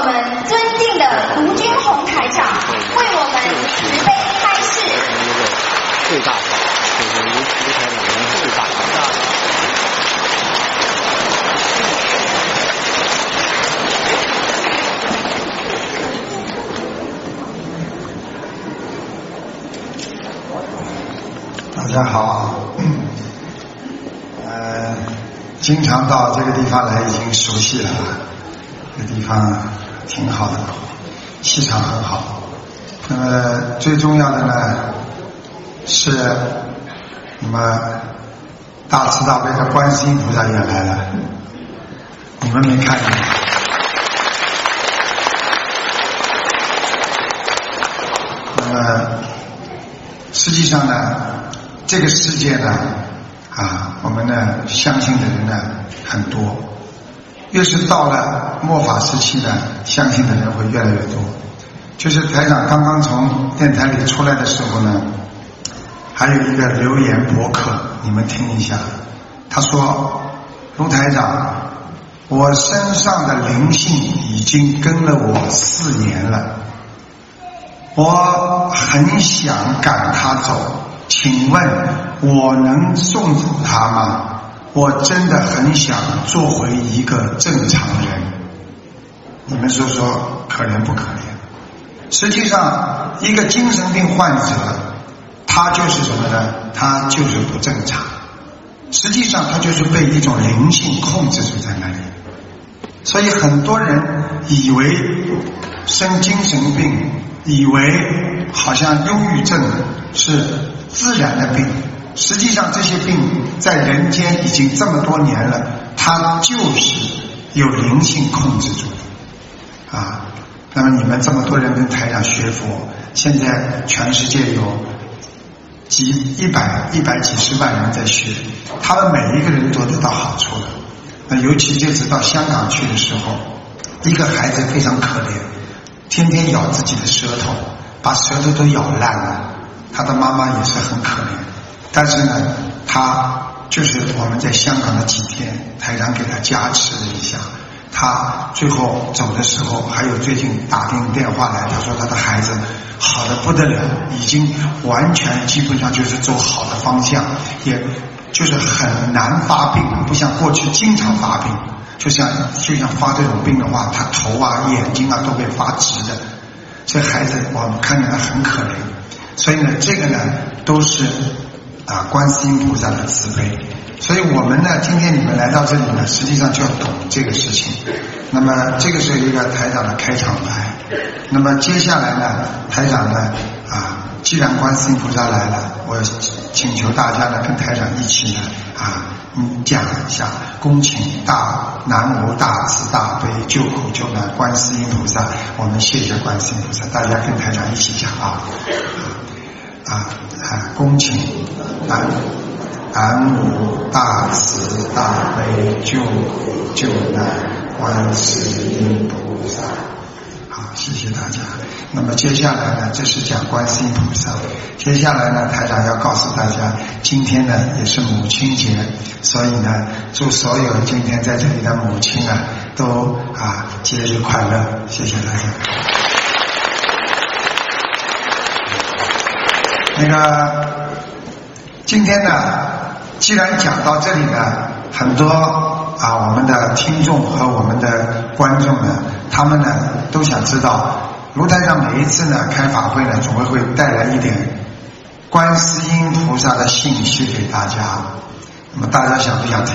我们尊敬的卢军宏台长为我们慈悲开示。 最大法就是卢台长人最大法。 大家好，经常到这个地方来已经熟悉了，这个地方挺好的，气场很好。那么最重要的呢是，那么大慈大悲的观世音菩萨也来了，你们没看见？那么实际上呢，这个世界呢，我们呢相信的人呢很多，越是到了末法时期呢，相信的人会越来越多。就是台长刚刚从电台里出来的时候呢，还有一个留言博客，你们听一下。他说：卢台长，我身上的灵性已经跟了我4年了，我很想赶他走，请问我能送走他吗？我真的很想做回一个正常人。你们说说可怜不可怜？实际上一个精神病患者他就是什么呢？他就是不正常，实际上他就是被一种灵性控制住在那里。所以很多人以为生精神病，以为好像忧郁症是自然的病，实际上这些病在人间已经这么多年了，它就是有灵性控制住的那么你们这么多人跟台长学佛，现在全世界有一百几十万人在学，他们每一个人都得到好处了。那尤其这次到香港去的时候，一个孩子非常可怜，天天咬自己的舌头，把舌头都咬烂了，他的妈妈也是很可怜。但是呢，他就是我们在香港的几天，台长给他加持了一下，他最后走的时候，还有最近打电话来，他说他的孩子好的不得了，已经完全基本上就是走好的方向，也就是很难发病，不像过去经常发病，就像发这种病的话，他头眼睛都会发直的。这孩子我们看见他很可怜，所以呢，这个呢都是观世音菩萨的慈悲。所以我们呢，今天你们来到这里呢，实际上就要懂这个事情。那么这个是一个台长的开场白。那么接下来呢，台长呢既然观世音菩萨来了，我请求大家呢跟台长一起呢讲一下，恭请南无大慈大悲救苦救难观世音菩萨，我们谢谢观世音菩萨，大家跟台长一起讲恭请南无大慈大悲救苦救难观世音菩萨。好，谢谢大家。那么接下来呢，这是讲观世音菩萨。接下来呢，台长要告诉大家，今天呢也是母亲节，所以呢，祝所有今天在这里的母亲都节日快乐。谢谢大家。今天呢，既然讲到这里呢，很多我们的听众和我们的观众呢，他们呢都想知道，卢台长每一次呢开法会呢，总会带来一点观世音菩萨的信息给大家。那么大家想不想听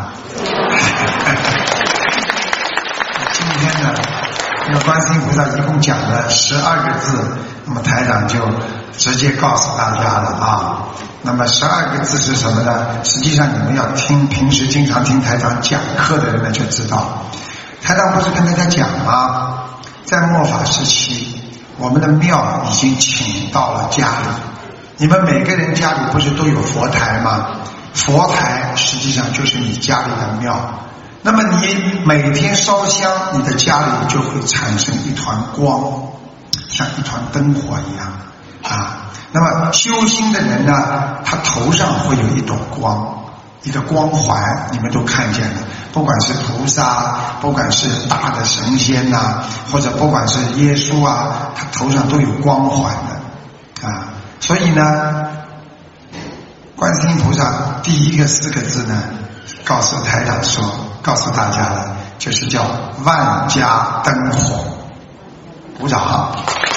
今天呢，因为观世音菩萨一共讲了12个字，那么台长就直接告诉大家了那么12个字是什么呢？实际上你们要听，平时经常听台长讲课的人呢就知道。台长不是跟大家讲吗？在末法时期，我们的庙已经请到了家里。你们每个人家里不是都有佛台吗？佛台实际上就是你家里的庙。那么你每天烧香，你的家里就会产生一团光，像一团灯火一样那么修心的人呢，他头上会有一朵光， 一个光环，你们都看见了。不管是菩萨，不管是大的神仙呐，或者不管是耶稣啊，他头上都有光环的啊。所以呢，观世音菩萨第一个4个字呢，告诉台长说，告诉大家了，就是叫万家灯火。鼓掌。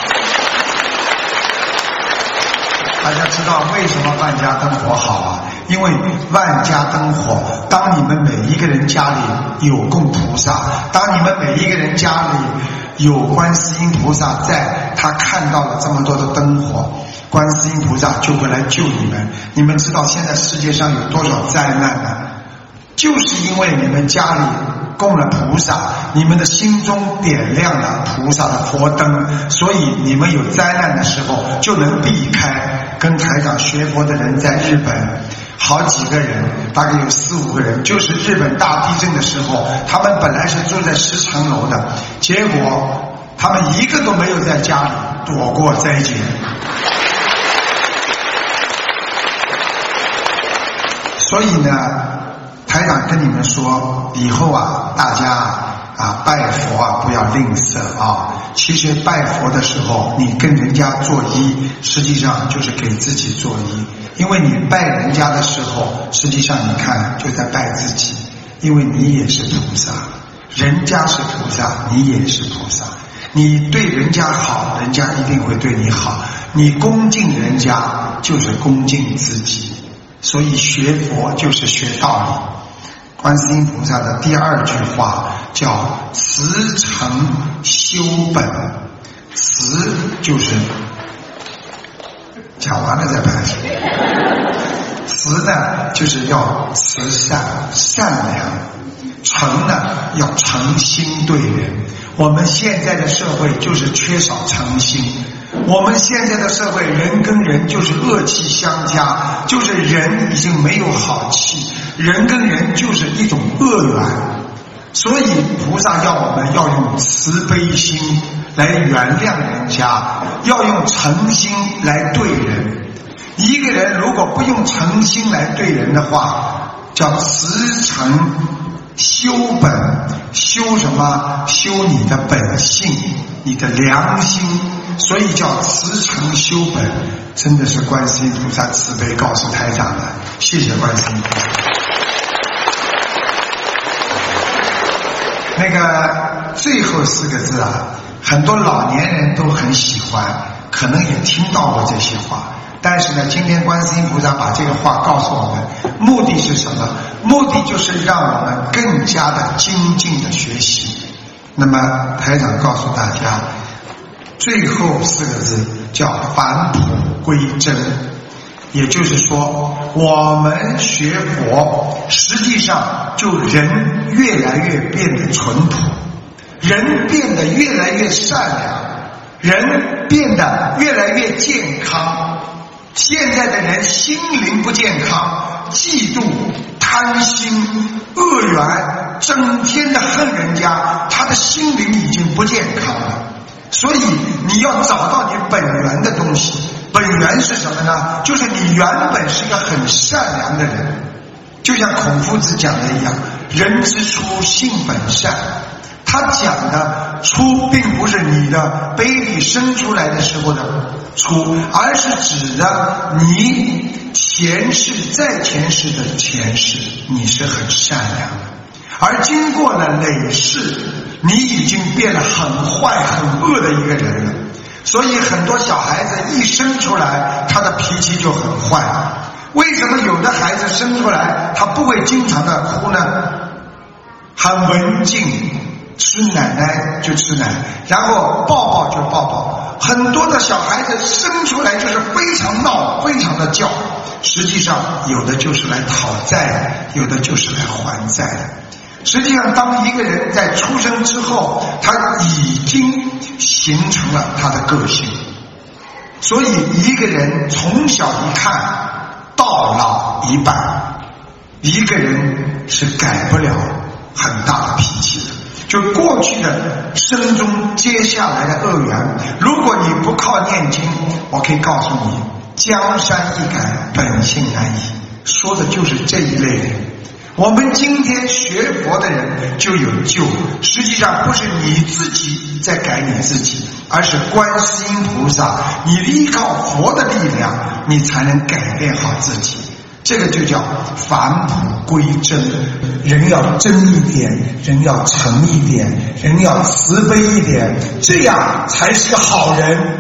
大家知道为什么万家灯火好啊？因为万家灯火，当你们每一个人家里有供菩萨，当你们每一个人家里有观世音菩萨在，他看到了这么多的灯火，观世音菩萨就会来救你们。你们知道现在世界上有多少灾难呢？就是因为你们家里供了菩萨，你们的心中点亮了菩萨的佛灯，所以你们有灾难的时候就能避开。跟台长学佛的人在日本好几个人，大概有4、5个人，就是日本大地震的时候，他们本来是住在10层楼的，结果他们一个都没有在家里躲过灾劫。所以呢，台长跟你们说，以后啊，大家拜佛啊不要吝啬啊。其实拜佛的时候，你跟人家作揖，实际上就是给自己作揖。因为你拜人家的时候，实际上你看就在拜自己，因为你也是菩萨，人家是菩萨，你也是菩萨。你对人家好，人家一定会对你好。你恭敬人家，就是恭敬自己。所以学佛就是学道理。观世音菩萨的第2句话叫慈诚修本，慈就是讲完了再拍手，慈呢就是要慈善善良，诚呢要诚心对人。我们现在的社会就是缺少诚心，我们现在的社会人跟人就是恶气相加，就是人已经没有好气，人跟人就是一种恶缘。所以菩萨要我们要用慈悲心来原谅人家，要用诚心来对人。一个人如果不用诚心来对人的话，叫慈诚修本。修什么？修你的本性，你的良心，所以叫慈诚修本。真的是观世音菩萨慈悲告诉台长的，谢谢观世音菩萨。那个最后4个字啊，很多老年人都很喜欢，可能也听到过这些话。但是呢，今天观世音菩萨把这个话告诉我们，目的是什么？目的就是让我们更加的精进的学习。那么台长告诉大家，最后4个字叫返璞归真。也就是说，我们学佛实际上就人越来越变得淳朴，人变得越来越善良，人变得越来越健康。现在的人心灵不健康，嫉妒、贪心、恶缘，整天的恨人家，他的心灵已经不健康了。所以你要找到你本源的东西。本源是什么呢？就是你原本是一个很善良的人，就像孔夫子讲的一样，人之初性本善。他讲的初并不是你的杯里生出来的时候的初，而是指的你前世在前世的前世，你是很善良的，而经过了累世，你已经变得很坏很恶的一个人了。所以很多小孩子一生出来，他的脾气就很坏。为什么有的孩子生出来他不会经常的哭呢？很文静，吃奶奶就吃奶，然后抱抱就抱抱。很多的小孩子生出来就是非常闹，非常的叫，实际上有的就是来讨债，有的就是来还债的。实际上当一个人在出生之后，他已经形成了他的个性。所以一个人从小一看到老一半，一个人是改不了很大的脾气的。就过去的生中接下来的恶缘，如果你不靠念经，我可以告诉你，江山易改，本性难移。 说的就是这一类人。我们今天学佛的人就有救，实际上不是你自己在改你自己，而是观世音菩萨，你依靠佛的力量，你才能改变好自己。这个就叫返璞归真。人要真一点，人要诚一点，人要慈悲一点，这样才是个好人。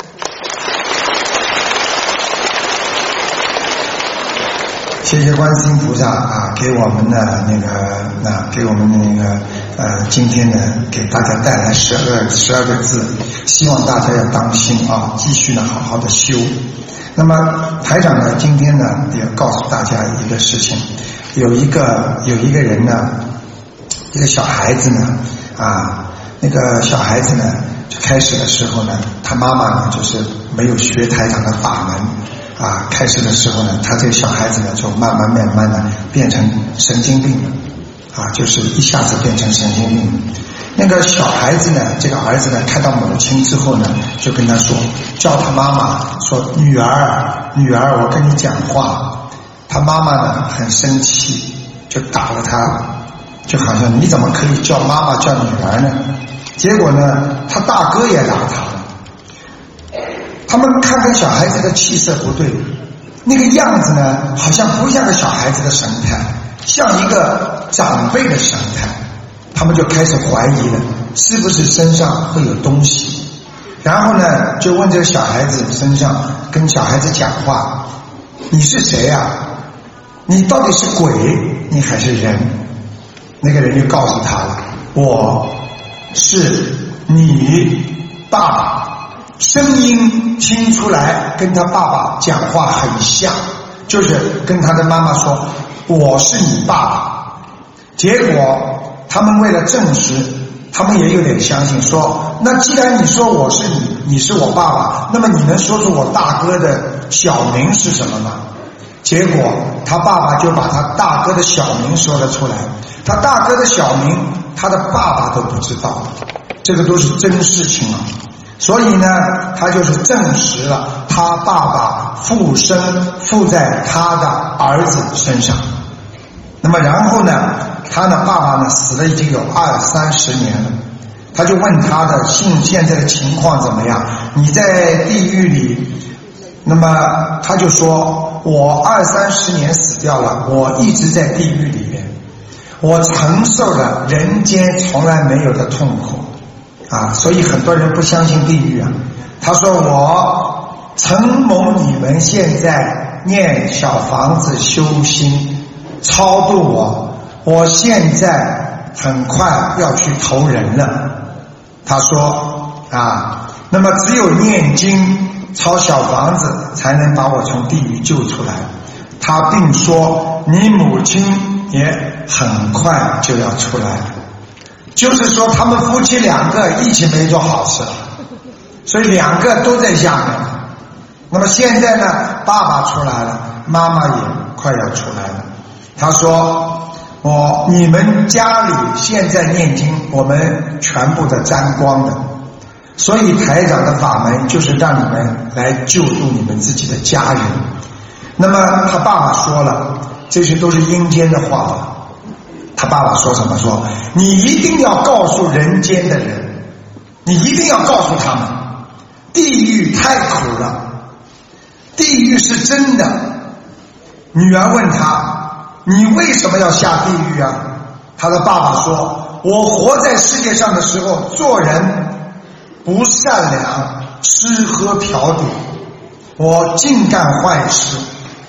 谢谢观世音菩萨啊，给我们的给我们的今天呢，给大家带来12个字，希望大家要当心啊，继续呢好好的修。那么台长呢，今天呢也要告诉大家一个事情，有一个人呢，一个小孩子呢那个小孩子呢，就开始的时候呢，他妈妈呢就是没有学台长的法门。开始的时候呢，他这个小孩子呢就慢慢的变成神经病了，就是一下子变成神经病了。那个小孩子呢，这个儿子呢，看到母亲之后呢，就跟他说，叫他妈妈说，女儿，我跟你讲话。他妈妈呢很生气，就打了他，就好像你怎么可以叫妈妈叫女儿呢？结果呢，他大哥也打他。他们看小孩子的气色不对，那个样子呢，好像不像个小孩子的神态，像一个长辈的神态。他们就开始怀疑了，是不是身上会有东西？然后呢，就问这个小孩子身上，跟小孩子讲话：“你是谁呀？你到底是鬼，你还是人？”那个人就告诉他了：“我是你爸爸。”声音听出来跟他爸爸讲话很像，就是跟他的妈妈说我是你爸爸。结果他们为了证实，他们也有点相信，说那既然你说我是你是我爸爸，那么你能说出我大哥的小名是什么吗？结果他爸爸就把他大哥的小名说了出来，他大哥的小名他的爸爸都不知道，这个都是真事情啊。所以呢，他就是证实了他爸爸附身附在他的儿子身上。那么然后呢，他的爸爸呢死了已经有20-30年了，他就问他的现在的情况怎么样？你在地狱里？那么他就说，我20-30年死掉了，我一直在地狱里面，我承受了人间从来没有的痛苦。所以很多人不相信地狱啊。他说我承蒙你们现在念小房子修心超度我现在很快要去投人了。他说那么只有念经抄小房子才能把我从地狱救出来。他并说你母亲也很快就要出来了，就是说他们夫妻2个一起没做好事，所以2个都在下面。那么现在呢，爸爸出来了，妈妈也快要出来了。他说你们家里现在念经，我们全部的沾光的，所以台长的法门就是让你们来救度你们自己的家人。那么他爸爸说了，这些都是阴间的话了。他爸爸说什么？说你一定要告诉人间的人，你一定要告诉他们，地狱太苦了，地狱是真的。女儿问他，你为什么要下地狱啊？他的爸爸说，我活在世界上的时候做人不善良，吃喝嫖赌，我尽干坏事，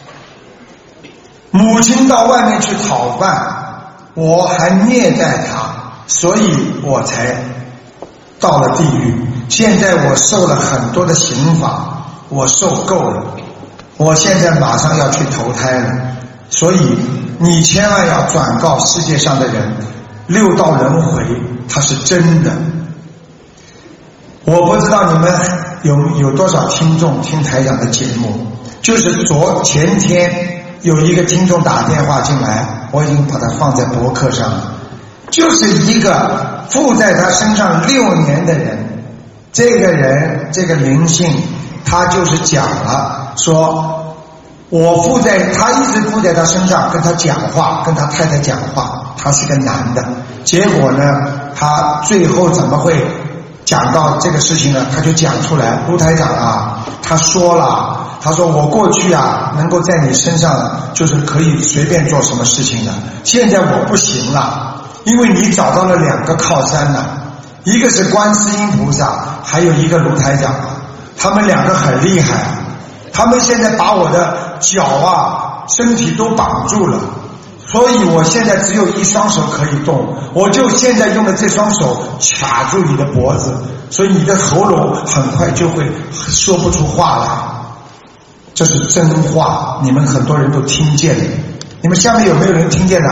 母亲到外面去讨饭，我还虐待他，所以我才到了地狱。现在我受了很多的刑罚，我受够了，我现在马上要去投胎了。所以你千万要转告世界上的人，6道轮回它是真的。我不知道你们有多少听众听台长的节目，就是前天有一个听众打电话进来，我已经把它放在博客上了，就是一个附在他身上6年的人，这个人这个灵性他就是讲了，说他一直附在他身上，跟他讲话，跟他太太讲话。他是个男的，结果呢，他最后怎么会讲到这个事情呢？他就讲出来，卢台长啊，他说我过去啊，能够在你身上就是可以随便做什么事情的，现在我不行了，因为你找到了2个靠山了，一个是观世音菩萨，还有一个卢台长，他们2个很厉害，他们现在把我的脚啊、身体都绑住了，所以我现在只有一双手可以动，我就现在用的这双手卡住你的脖子，所以你的喉咙很快就会说不出话来。这是真话，你们很多人都听见了。你们下面有没有人听见的？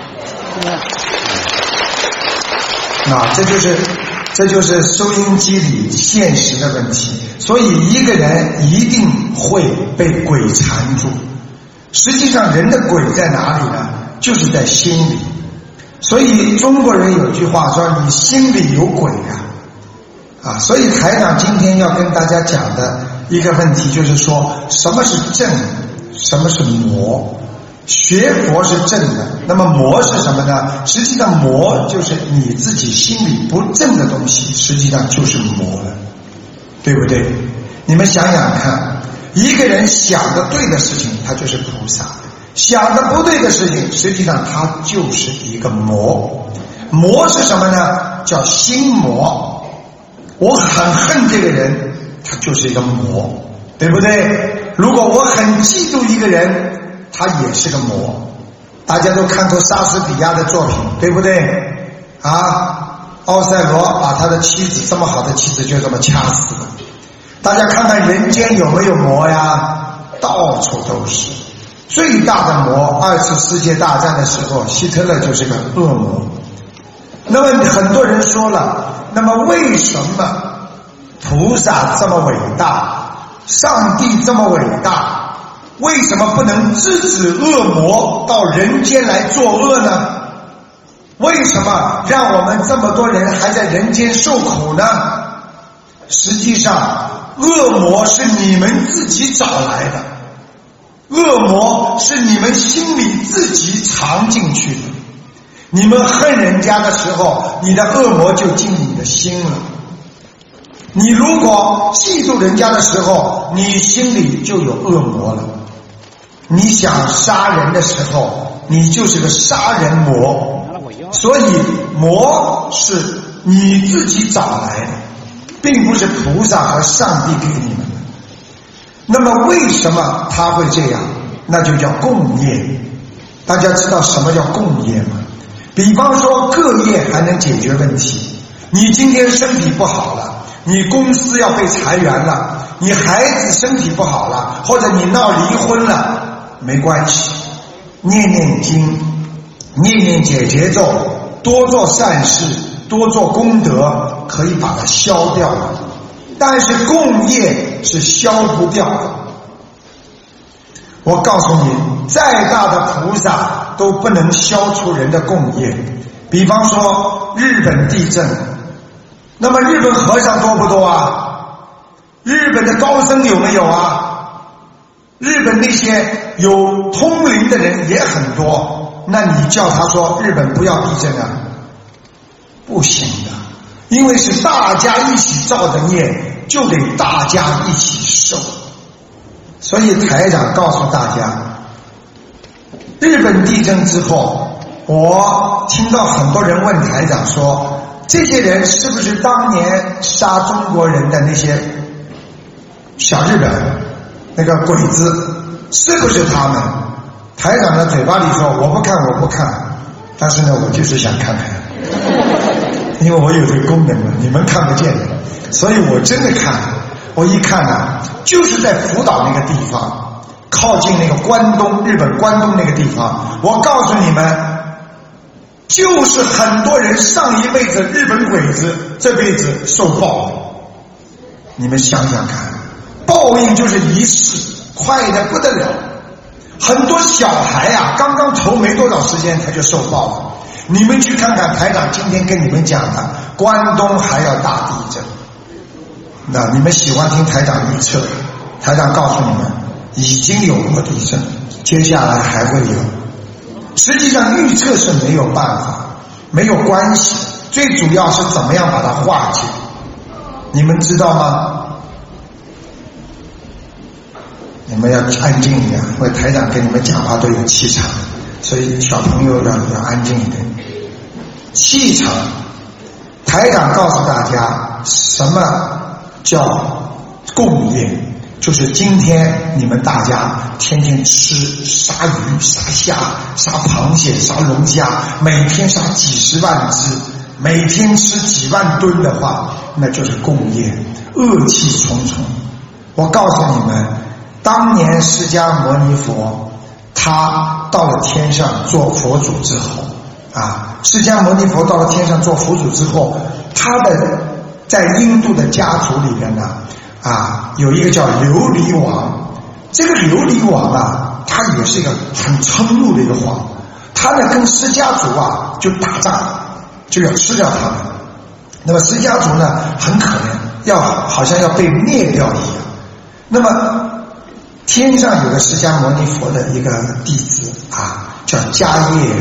那这就是收音机里现实的问题。所以一个人一定会被鬼缠住。实际上人的鬼在哪里呢？就是在心里。所以中国人有句话说，你心里有鬼啊。所以台长今天要跟大家讲的一个问题就是说，什么是正，什么是魔。学佛是正的，那么魔是什么呢？实际上魔就是你自己心里不正的东西，实际上就是魔了，对不对？你们想想看，一个人想的对的事情，他就是菩萨；想的不对的事情，实际上他就是一个魔。魔是什么呢？叫心魔。我很恨这个人，他就是一个魔，对不对？如果我很嫉妒一个人，他也是个魔。大家都看过莎士比亚的作品，对不对啊？奥赛罗把他的妻子，这么好的妻子就这么掐死了。大家看看人间有没有魔呀？到处都是。最大的魔，2次世界大战的时候，希特勒就是个恶魔。那么很多人说了，那么为什么菩萨这么伟大，上帝这么伟大，为什么不能制止恶魔到人间来作恶呢？为什么让我们这么多人还在人间受苦呢？实际上恶魔是你们自己找来的，恶魔是你们心里自己藏进去的。你们恨人家的时候，你的恶魔就进你的心了。你如果嫉妒人家的时候，你心里就有恶魔了。你想杀人的时候，你就是个杀人魔。所以魔是你自己找来的，并不是菩萨和上帝给你们的。那么为什么他会这样？那就叫共业。大家知道什么叫共业吗？比方说各业还能解决问题。你今天身体不好了，你公司要被裁员了，你孩子身体不好了，或者你闹离婚了，没关系，念念经，念念解结咒，多做善事，多做功德，可以把它消掉了。但是共业是消不掉的。我告诉你，再大的菩萨都不能消除人的共业。比方说日本地震，那么日本和尚多不多啊？日本的高僧有没有啊？日本那些有通灵的人也很多，那你叫他说日本不要地震啊？不行的，因为是大家一起造的孽，就得大家一起受。所以台长告诉大家，日本地震之后，我听到很多人问台长说，这些人是不是当年杀中国人的那些小日本那个鬼子，是不是他们？台长的嘴巴里说我不看，但是呢我就是想看看，因为我有这个功能嘛，你们看不见的，所以我真的看。我一看啊，就是在福岛那个地方，靠近那个关东，日本关东那个地方。我告诉你们，就是很多人上一辈子日本鬼子，这辈子受报。你们想想看，报应就是一世，快得不得了。很多小孩啊，刚刚投没多少时间他就受报了。你们去看看台长今天跟你们讲的，关东还要大地震。那你们喜欢听台长预测，台长告诉你们， 已经有过地震，接下来还会有。实际上预测是没有办法，没有关系，最主要是怎么样把它化解。你们知道吗？你们要安静一点，因为台长跟你们讲话都有气场，所以小朋友要安静一点。气场，台长告诉大家什么叫共业，就是今天你们大家天天吃杀鱼、杀虾、杀螃蟹、杀龙虾，每天杀几十万只，每天吃几万吨的话，那就是共业，恶气重重。我告诉你们，当年释迦牟尼佛他到了天上做佛祖之后释迦牟尼佛到了天上做佛祖之后，他的在印度的家族里边呢有一个叫琉璃王。这个琉璃王他也是一个很嗔怒的一个皇，他呢跟释迦族就打仗，就要吃掉他们。那么释迦族呢很可怜，好像要被灭掉一样。那么天上有个释迦牟尼佛的一个弟子叫迦叶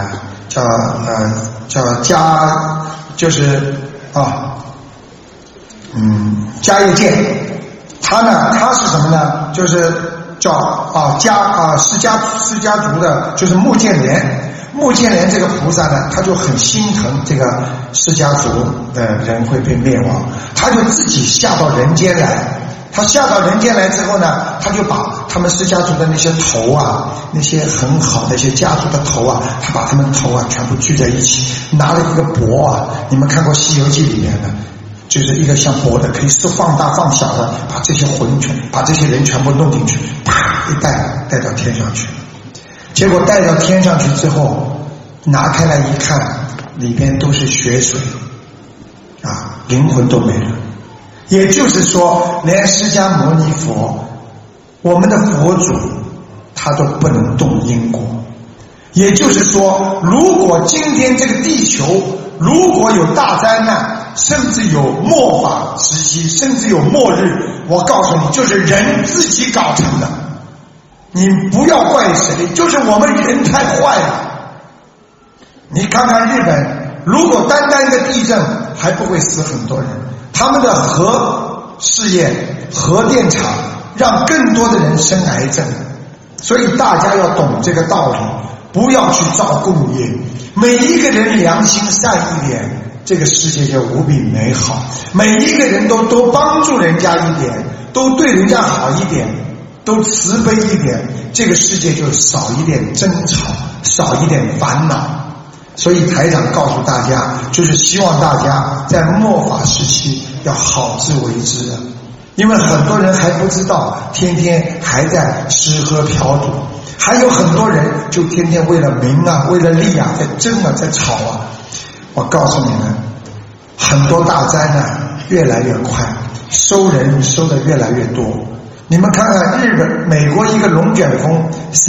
迦叶剑。他是什么呢？就是叫释迦族的，就是目犍连。目犍连这个菩萨呢，他就很心疼这个释迦族的人会被灭亡，他就自己下到人间来。他下到人间来之后呢，他就把他们释迦族的那些头那些很好的一些家族的头他把他们头全部聚在一起，拿了一个钵你们看过《西游记》里面的，就是一个像钵的，可以是放大放小的，把这些把这些人全部弄进去，啪一带到天上去。结果带到天上去之后，拿开来一看，里边都是血水灵魂都没了。也就是说，连释迦牟尼佛，我们的佛祖，他都不能动因果。也就是说，如果今天这个地球如果有大灾难，甚至有末法时期，甚至有末日，我告诉你，就是人自己搞成的。你不要怪谁，就是我们人太坏了。你看看日本，如果单单一个地震还不会死很多人，他们的核试验、核电厂让更多的人生癌症。所以大家要懂这个道理，不要去造共业。每一个人良心善一点，这个世界就无比美好。每一个人都多帮助人家一点，都对人家好一点，都慈悲一点，这个世界就少一点争吵，少一点烦恼。所以台长告诉大家，就是希望大家在末法时期要好自为之的。因为很多人还不知道，天天还在吃喝嫖赌，还有很多人就天天为了名为了利在争在吵我告诉你们，很多大灾难越来越快，收人收的越来越多。你们看看日本、美国一个龙卷风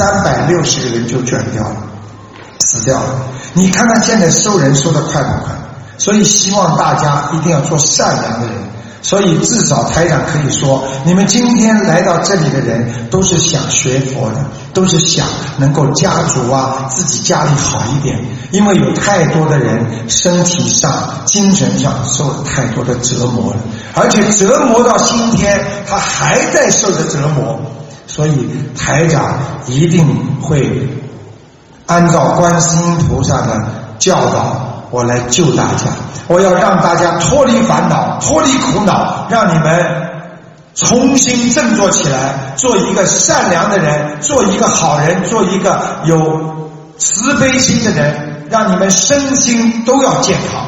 ，360个人就卷掉了，死掉了。你看看现在收人收的快不快？所以希望大家一定要做善良的人。所以至少台长可以说，你们今天来到这里的人都是想学佛的，都是想能够家族自己家里好一点。因为有太多的人身体上精神上受了太多的折磨了，而且折磨到今天他还在受着折磨。所以台长一定会按照观世音菩萨的教导，我来救大家，我要让大家脱离烦恼，脱离苦恼，让你们重新振作起来，做一个善良的人，做一个好人，做一个有慈悲心的人，让你们身心都要健康。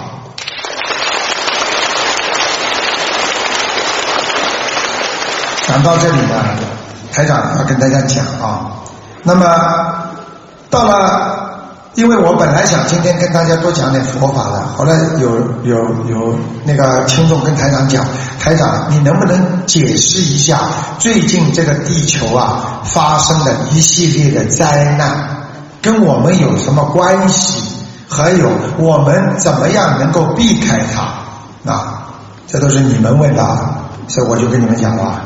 讲到这里呢，台长要跟大家讲那么到了，因为我本来想今天跟大家多讲点佛法的，后来有那个听众跟台长讲，台长你能不能解释一下最近这个地球发生的一系列的灾难跟我们有什么关系，还有我们怎么样能够避开它这都是你们问的所以我就跟你们讲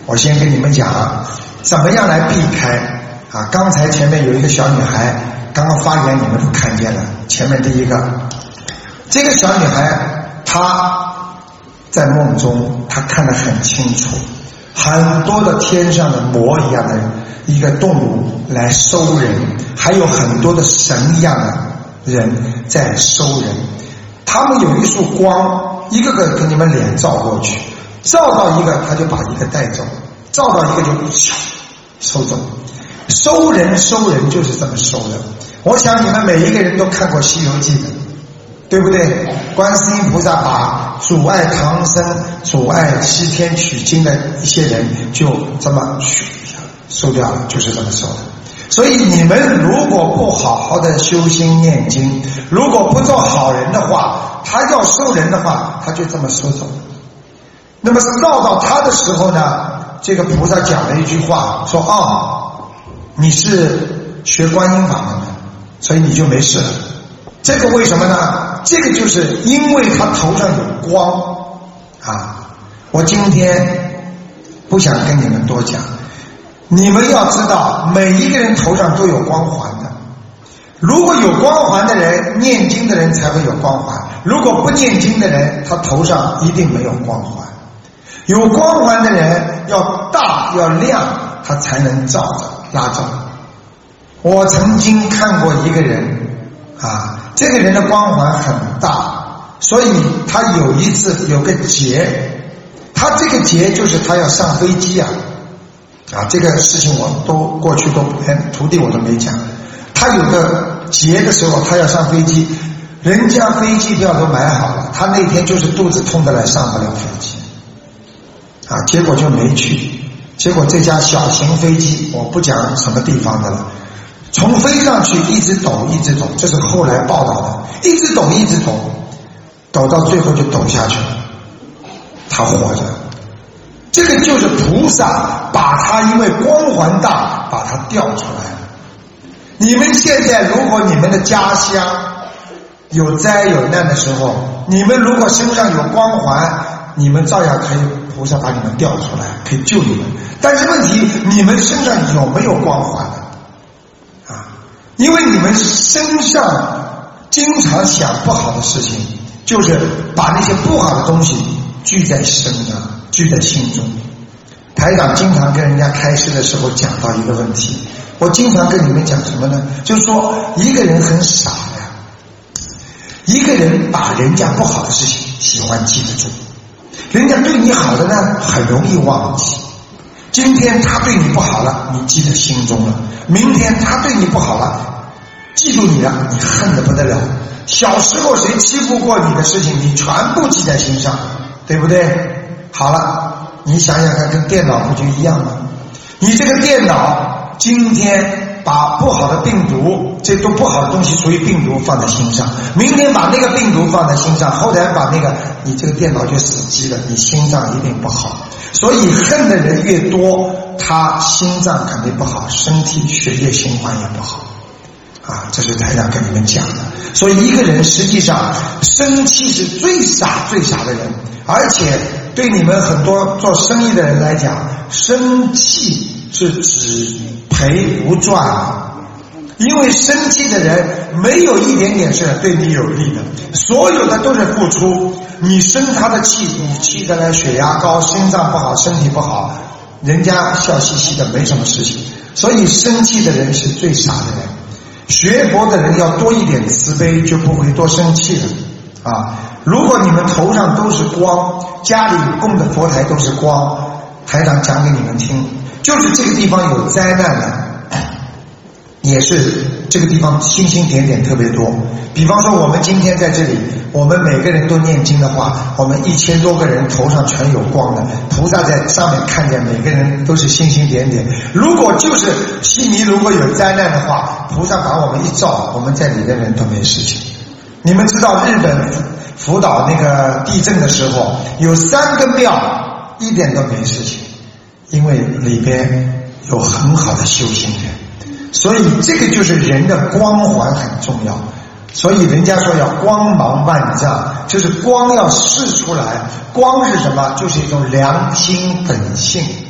我先跟你们讲怎么样来避开啊。刚才前面有一个小女孩刚刚发言，你们都看见了，前面第一个这个小女孩她在梦中她看得很清楚，很多的天上的魔一样的一个动物来收人，还有很多的神一样的人在收人，他们有一束光一个个给你们脸照过去，照到一个他就把一个带走，照到一个就收走。收人就是这么收的。我想你们每一个人都看过《西游记》的，对不对？观世音菩萨把阻碍唐僧、阻碍西天取经的一些人就这么收掉了，就是这么收的。所以你们如果不好好的修心念经，如果不做好人的话，他要收人的话，他就这么收走。那么照到他的时候呢，这个菩萨讲了一句话，说你是学观音法门的，所以你就没事了。这个为什么呢？这个就是因为他头上有光啊。我今天不想跟你们多讲，你们要知道每一个人头上都有光环的。如果有光环的人，念经的人才会有光环，如果不念经的人，他头上一定没有光环。有光环的人要大要亮，他才能照着拉着。我曾经看过一个人啊，这个人的光环很大，所以他有一次有个劫，他这个劫就是他要上飞机啊，这个事情我都过去都连徒弟我都没讲。他有个劫的时候，他要上飞机，人家飞机票都买好了，他那天就是肚子痛的来上不了飞机啊，结果就没去。结果这架小型飞机，我不讲什么地方的了，从飞上去一直抖一直抖，这是后来报道的，一直抖一直抖，抖到最后就抖下去了，他活着。这个就是菩萨把他因为光环大把他调出来了。你们现在如果你们的家乡有灾有难的时候，你们如果身上有光环，你们照样可以菩萨把你们调出来，可以救你们。但是问题，你们身上有没有光环的啊？因为你们身上经常想不好的事情，就是把那些不好的东西聚在身上，聚在心中。台长经常跟人家开示的时候讲到一个问题，我经常跟你们讲什么呢？就是说一个人很傻呀，一个人把人家不好的事情喜欢记得住，人家对你好的呢很容易忘记。今天他对你不好了，你记在心中了，明天他对你不好了，记住你了，你恨得不得了。小时候谁欺负过你的事情，你全部记在心上，对不对？好了，你想想看，跟电脑不就一样吗？你这个电脑今天把不好的病毒，这都不好的东西属于病毒放在心上，明天把那个病毒放在心上，后来把那个，你这个电脑就死机了，你心脏一定不好。所以恨的人越多，他心脏肯定不好，身体血液循环也不好啊，这是台长跟你们讲的。所以一个人实际上生气是最傻最傻的人，而且对你们很多做生意的人来讲，生气是只赔不赚的。因为生气的人没有一点点是对你有利的，所有的都是付出。你生他的气，你气得来血压高，心脏不好，身体不好，人家笑嘻嘻的没什么事情。所以生气的人是最傻的人。学佛的人要多一点慈悲，就不会多生气了啊！如果你们头上都是光，家里供的佛台都是光，台长讲给你们听，就是这个地方有灾难的，也是这个地方星星点点特别多。比方说我们今天在这里，我们每个人都念经的话，我们1000多个人头上全有光的，菩萨在上面看见每个人都是星星点点。如果就是悉尼如果有灾难的话，菩萨把我们一照，我们在里的人都没事情。你们知道日本福岛那个地震的时候，有3个庙一点都没事情，因为里边有很好的修行人。所以这个就是人的光环很重要。所以人家说要光芒万丈，就是光要释出来。光是什么？就是一种良心本性。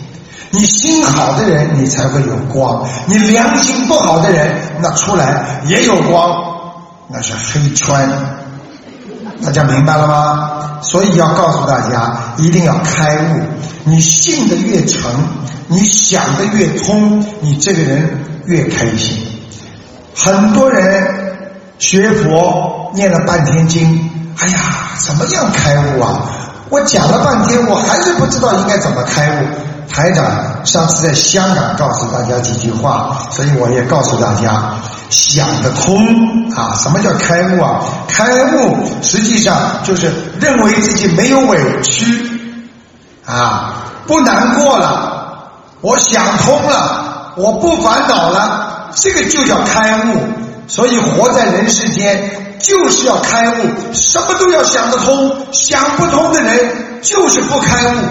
你心好的人，你才会有光；你良心不好的人，那出来也有光，那是黑圈。大家明白了吗？所以要告诉大家，一定要开悟。你信的越诚，你想的越通，你这个人越开心。很多人学佛念了半天经，哎呀，怎么样开悟啊？我讲了半天，我还是不知道应该怎么开悟。台长上次在香港告诉大家几句话，所以我也告诉大家，想得通啊！什么叫开悟啊？开悟实际上就是认为自己没有委屈啊，不难过了，我想通了，我不烦恼了，这个就叫开悟。所以活在人世间就是要开悟，什么都要想得通，想不通的人就是不开悟。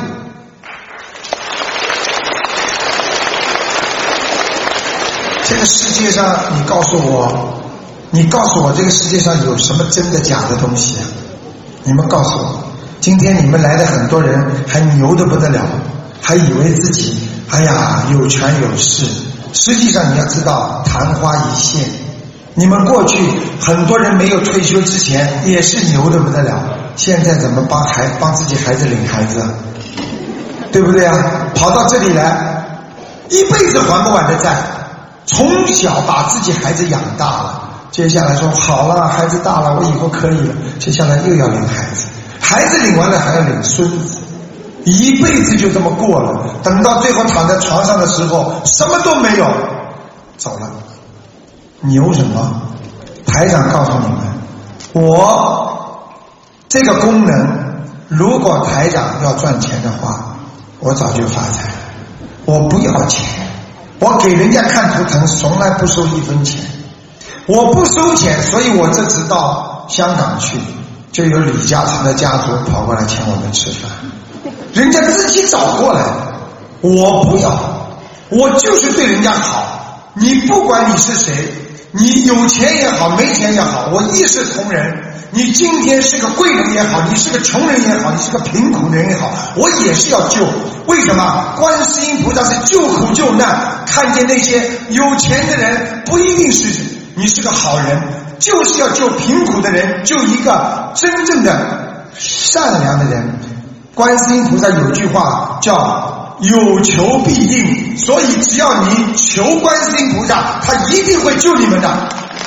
这个世界上，你告诉我这个世界上有什么真的假的东西啊？你们告诉我，今天你们来的很多人还牛得不得了，还以为自己哎呀有权有势，实际上你要知道昙花一现。你们过去很多人没有退休之前也是牛得不得了，现在怎么帮自己孩子领孩子啊？对不对啊？跑到这里来，一辈子还不完的债，从小把自己孩子养大了，接下来说好了，孩子大了，我以后可以了，接下来又要领孩子，孩子领完了还要领孙子，一辈子就这么过了。等到最后躺在床上的时候，什么都没有，走了。牛什么？台长告诉你们，我这个功能，如果台长要赚钱的话，我早就发财了。我不要钱，我给人家看图腾从来不收1分钱，我不收钱，所以我这次到香港去，就有李嘉诚的家族跑过来请我们吃饭，人家自己找过来的，我不要，我就是对人家好。你不管你是谁，你有钱也好，没钱也好，我一视同仁。你今天是个贵人也好，你是个穷人也好，你是个贫苦人也好，我也是要救。为什么？观世音菩萨是救苦救难，看见那些有钱的人不一定是你是个好人，就是要救贫苦的人，救一个真正的善良的人。观世音菩萨有句话叫有求必应，所以只要你求观世音菩萨，他一定会救你们的。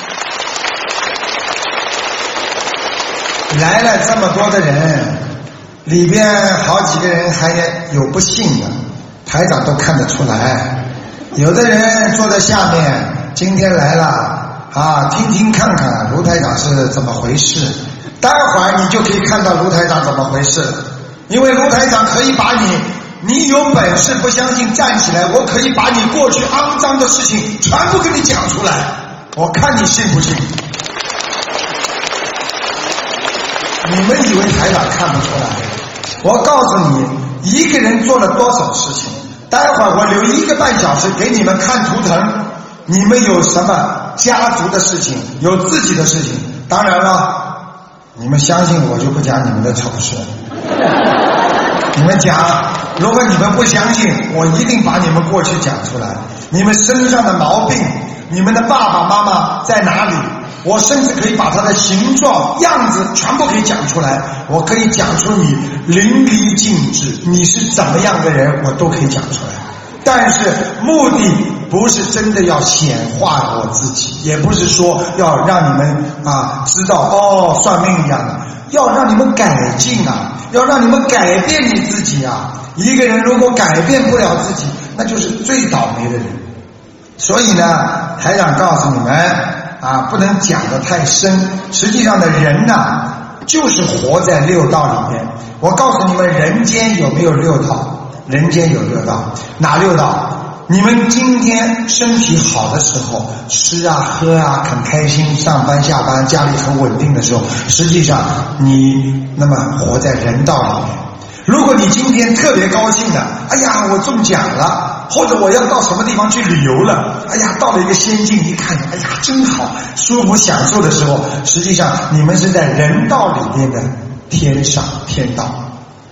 来了这么多的人，里边好几个人还有不信的，台长都看得出来。有的人坐在下面，今天来了啊，听听看看卢台长是怎么回事，待会儿你就可以看到卢台长怎么回事。因为卢台长可以把你有本事不相信站起来，我可以把你过去肮脏的事情全部给你讲出来，我看你信不信。你们以为台长看不出来？我告诉你，一个人做了多少事情，待会儿我留1个半小时给你们看图腾，你们有什么家族的事情，有自己的事情。当然了，你们相信我就不讲你们的丑事，你们讲，如果你们不相信，我一定把你们过去讲出来，你们身上的毛病，你们的爸爸妈妈在哪里，我甚至可以把他的形状样子全部可以讲出来，我可以讲出你淋漓尽致，你是怎么样的人我都可以讲出来。但是目的不是真的要显化我自己，也不是说要让你们知道算命一样的，要让你们改进啊，要让你们改变你自己啊。一个人如果改变不了自己，那就是最倒霉的人。所以呢，台长告诉你们不能讲得太深。实际上的人呢，就是活在6道里面。我告诉你们，人间有没有6道？人间有6道。哪6道？你们今天身体好的时候，吃啊喝啊很开心，上班下班，家里很稳定的时候，实际上你那么活在人道里面。如果你今天特别高兴的，哎呀我中奖了，或者我要到什么地方去旅游了，哎呀到了一个仙境一看，哎呀真好，舒服享受的时候，实际上你们是在人道里面的天上天道。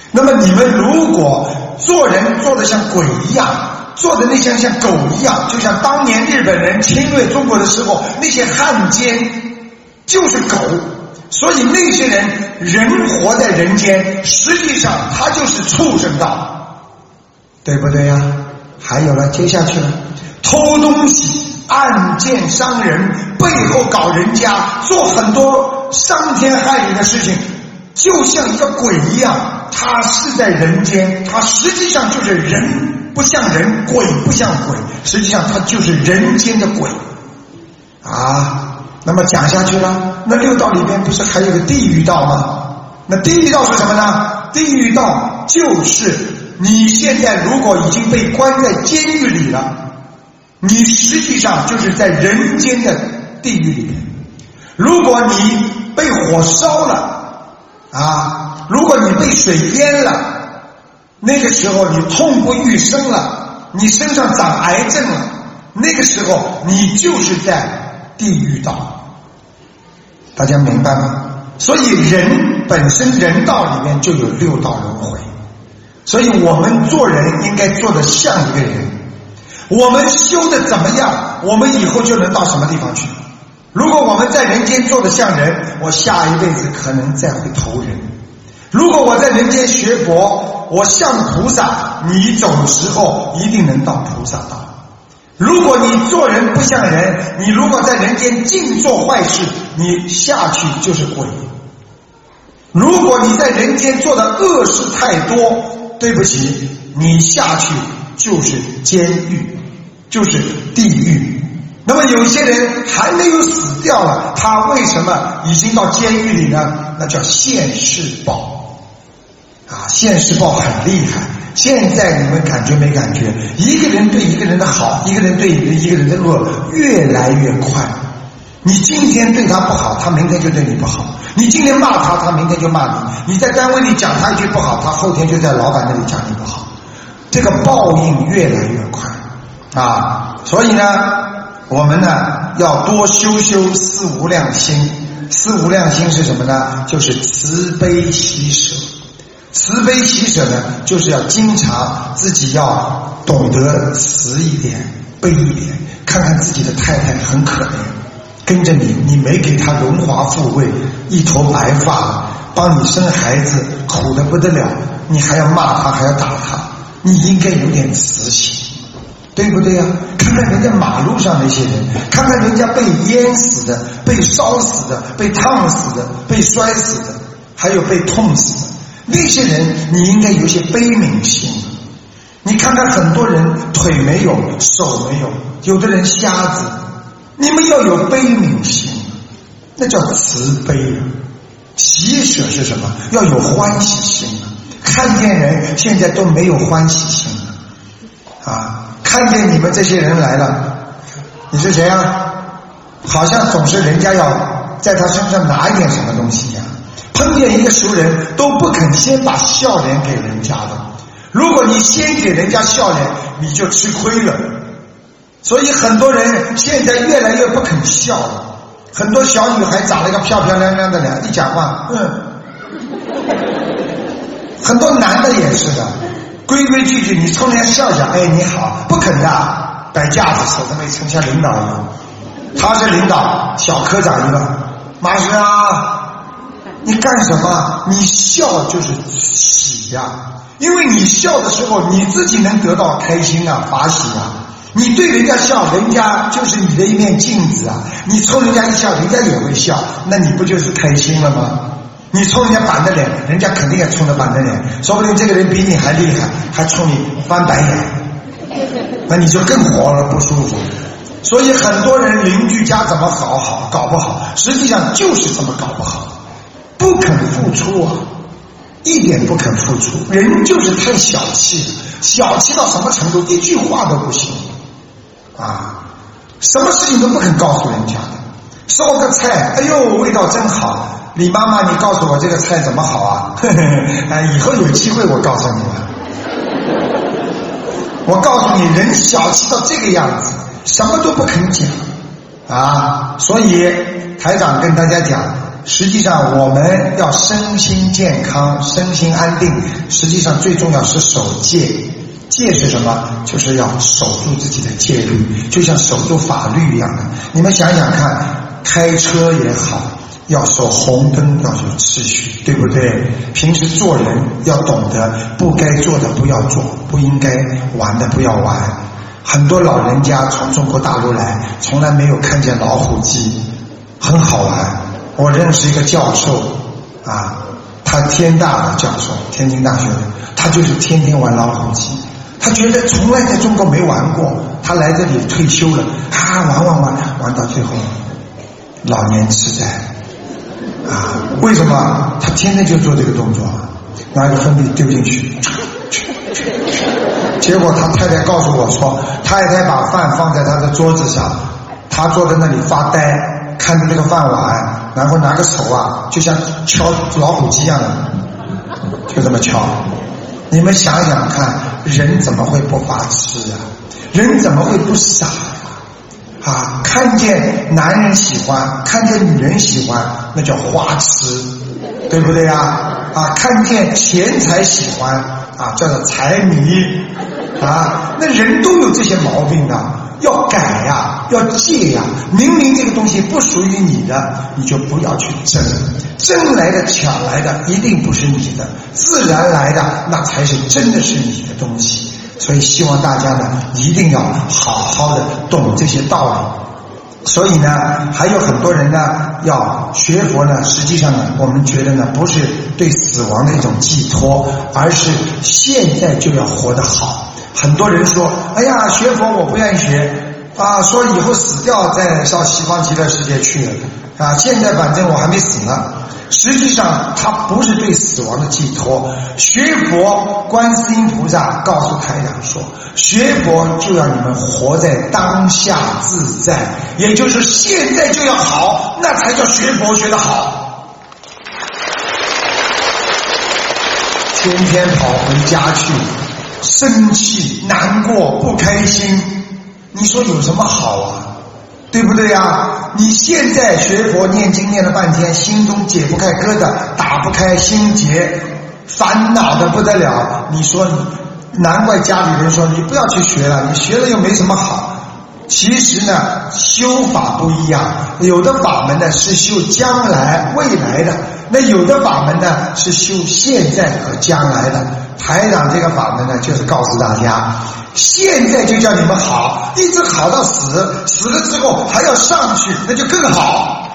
那么你们如果做人做得像鬼一样，做的那像狗一样，就像当年日本人侵略中国的时候，那些汉奸就是狗，所以那些人活在人间，实际上他就是畜生道，对不对呀？还有了，接下去了，偷东西、暗箭伤人，背后搞人家，做很多伤天害理的事情，就像一个鬼一样，他是在人间，他实际上就是人不像人，鬼不像鬼，实际上他就是人间的鬼啊。那么讲下去了，那六道里面不是还有个地狱道吗？那地狱道是什么呢？地狱道就是你现在如果已经被关在监狱里了，你实际上就是在人间的地狱里面。如果你被火烧了啊，如果你被水淹了，那个时候你痛不欲生了，你身上长癌症了，那个时候你就是在地狱道。大家明白吗？所以人本身人道里面就有六道轮回，所以我们做人应该做得像一个人，我们修得怎么样，我们以后就能到什么地方去。如果我们在人间做得像人，我下一辈子可能再会投人。如果我在人间学佛，我像菩萨，你走的时候一定能到菩萨道。如果你做人不像人，你如果在人间净做坏事，你下去就是鬼。如果你在人间做的恶事太多，对不起，你下去就是监狱，就是地狱。那么有些人还没有死掉了，他为什么已经到监狱里呢？那叫现世报啊，现世报很厉害。现在你们感觉没感觉？一个人对一个人的好，一个人对一个人的恶越来越快。你今天对他不好，他明天就对你不好；你今天骂他，他明天就骂你；你在单位里讲他一句不好，他后天就在老板那里讲你不好。这个报应越来越快啊！所以呢，我们呢要多修四无量心。四无量心是什么呢？就是慈悲喜舍。慈悲喜舍呢，就是要经常自己要懂得慈一点、悲一点，看看自己的太太很可怜，跟着你，你没给她荣华富贵，一头白发，帮你生孩子，苦得不得了，你还要骂她，还要打她，你应该有点慈心，对不对呀？看看人家马路上那些人，看看人家被淹死的、被烧死的、被烫死的、被摔死的，还有被痛死的，那些人你应该有些悲悯心。你看看很多人腿没有，手没有，有的人瞎子，你们要有悲悯心，那叫慈悲啊。喜舍是什么？要有欢喜心啊。看见人现在都没有欢喜心了啊！看见你们这些人来了，你是谁啊？好像总是人家要在他身上拿一点什么东西一样。碰见一个熟人都不肯先把笑脸给人家的，如果你先给人家笑脸，你就吃亏了。所以很多人现在越来越不肯笑了。很多小女孩长了一个漂漂亮亮的脸，一讲话很多男的也是的，规规矩矩，你冲人家笑笑，哎你好，不肯的，摆架子，手上没撑，像领导一样。他是领导，小科长一个，马师啊，你干什么？你笑就是喜呀，因为你笑的时候，你自己能得到开心啊，法喜啊。你对人家笑，人家就是你的一面镜子啊。你冲人家一笑，人家也会笑，那你不就是开心了吗？你冲人家板着脸，人家肯定也冲着板着脸，说不定这个人比你还厉害，还冲你翻白眼，那你就更活了不舒服。所以很多人邻居家怎么搞不好，实际上就是这么搞不好，不肯付出啊，一点不肯付出。人就是太小气了，小气到什么程度？一句话都不行啊，什么事情都不肯告诉人家的。烧个菜，哎呦味道真好，李妈妈你告诉我这个菜怎么好啊？以后有机会我告诉你们。我告诉你，人小气到这个样子，什么都不肯讲啊。所以台长跟大家讲， 实际上我们要身心健康，身心安定，实际上最重要是守戒。戒是什么？就是要守住自己的戒律，就像守住法律一样的。你们想想看，开车也好，要守红灯，要有秩序，对不对？平时做人要懂得不该做的不要做，不应该玩的不要玩。很多老人家从中国大陆来，从来没有看见老虎机，很好玩。我认识一个教授啊，他天大的教授，天津大学的，他就是天天玩老虎机。他觉得从来在中国没玩过，他来这里退休了，玩到最后老年痴呆啊！为什么？他天天就做这个动作，拿一个粉笔丢进去，结果他太太告诉我说，太太把饭放在他的桌子上，他坐在那里发呆，看着这个饭碗，然后拿个手啊，就像敲老虎机一样的，就这么敲。你们想想看，人怎么会不发痴啊？人怎么会不傻啊？看见男人喜欢，看见女人喜欢，那叫花痴，对不对啊？看见钱财喜欢啊，叫做财迷啊。那人都有这些毛病的，要改呀，要戒呀。明明这个东西不属于你的，你就不要去争。争来的抢来的一定不是你的，自然来的那才是真的是你的东西。所以希望大家呢一定要好好的懂这些道理。所以呢还有很多人呢要学佛呢，实际上呢我们觉得呢不是对死亡的一种寄托，而是现在就要活得好。很多人说，哎呀，学佛我不愿意学啊，说以后死掉再上西方极乐世界去了啊，现在反正我还没死呢。实际上它不是对死亡的寄托。学佛，观世音菩萨告诉台长说，学佛就要你们活在当下自在，也就是现在就要好，那才叫学佛学得好。天天跑回家去，生气、难过、不开心，你说有什么好啊？对不对呀？你现在学佛念经念了半天，心中解不开疙瘩，打不开心结，烦恼的不得了。你说你，难怪家里人说你不要去学了，你学了又没什么好。其实呢，修法不一样，有的法门呢是修将来未来的，那有的法门呢是修现在和将来的。台长这个法门呢，就是告诉大家，现在就叫你们好，一直好到死，死了之后还要上去，那就更好。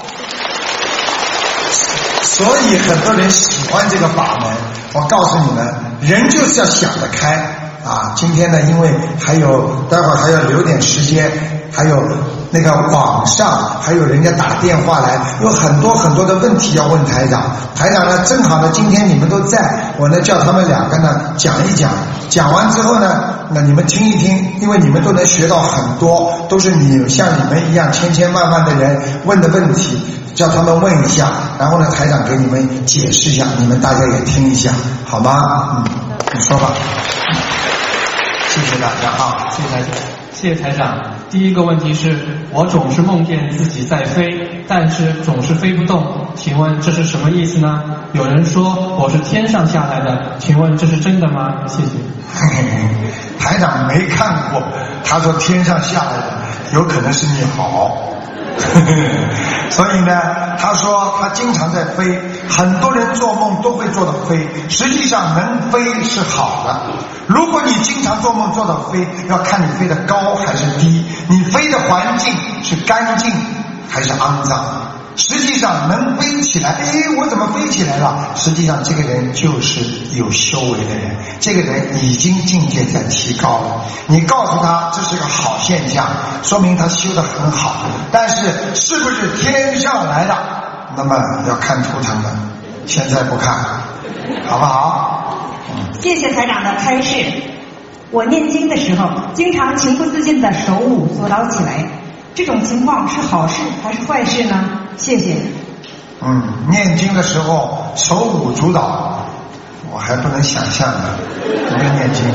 所以很多人喜欢这个法门。我告诉你们，人就是要想得开啊！今天呢，因为还有待会儿还要留点时间，还有那个网上还有人家打电话来，有很多很多的问题要问台长。台长呢，正好呢，今天你们都在，我呢叫他们两个呢讲一讲，讲完之后呢，那你们听一听，因为你们都能学到很多，都是你像你们一样千千万万的人问的问题，叫他们问一下，然后呢，台长给你们解释一下，你们大家也听一下，好吗？你说吧。谢谢大家啊，谢谢台长。 谢谢台长。第一个问题是，我总是梦见自己在飞，但是总是飞不动，请问这是什么意思呢？有人说我是天上下来的，请问这是真的吗？谢谢。 台长没看过，他说天上下来的，有可能是你好。所以呢，他说他经常在飞，很多人做梦都会做到飞，实际上能飞是好的。如果你经常做梦做到飞，要看你飞得高还是低，你飞的环境是干净还是肮脏。实际上能飞起来，我怎么飞起来了？实际上这个人就是有修为的人，这个人已经境界在提高了。你告诉他这是个好现象，说明他修得很好。但是是不是天上来的，那么要看图腾的，现在不看，好不好？ 谢谢台长的开示。我念经的时候，经常情不自禁的手舞足蹈起来，这种情况是好事还是坏事呢？谢谢。 念经的时候手舞足蹈，我还不能想象呢。一个念经，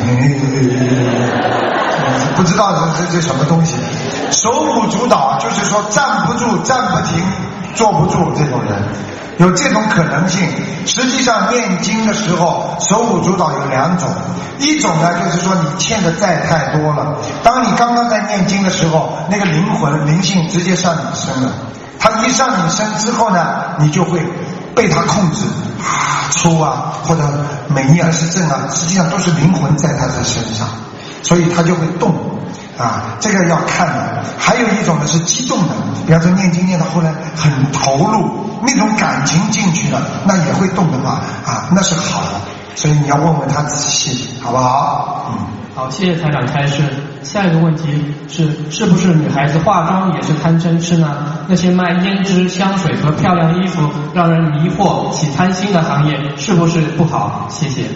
不知道这什么东西。手舞足蹈就是说站不住、站不停、坐不住这种人。 有这种可能性。实际上念经的时候，手舞足蹈有两种，一种呢就是说你欠的债太多了，当你刚刚在念经的时候，那个灵性直接上你身了，他一上你身之后呢，你就会被他控制抽啊，或者美逆尔氏症啊，实际上都是灵魂在他的身上，所以他就会动这个要看的。还有一种呢是激动的，比方说念经念到后来很投入，那种感情进去了，那也会动的话那是好的，所以你要问问他仔细，好不好？ 好，谢谢台长开示。下一个问题是不是女孩子化妆也是贪嗔痴呢？那些卖胭脂、香水和漂亮衣服让人迷惑起贪心的行业是不是不好？谢谢。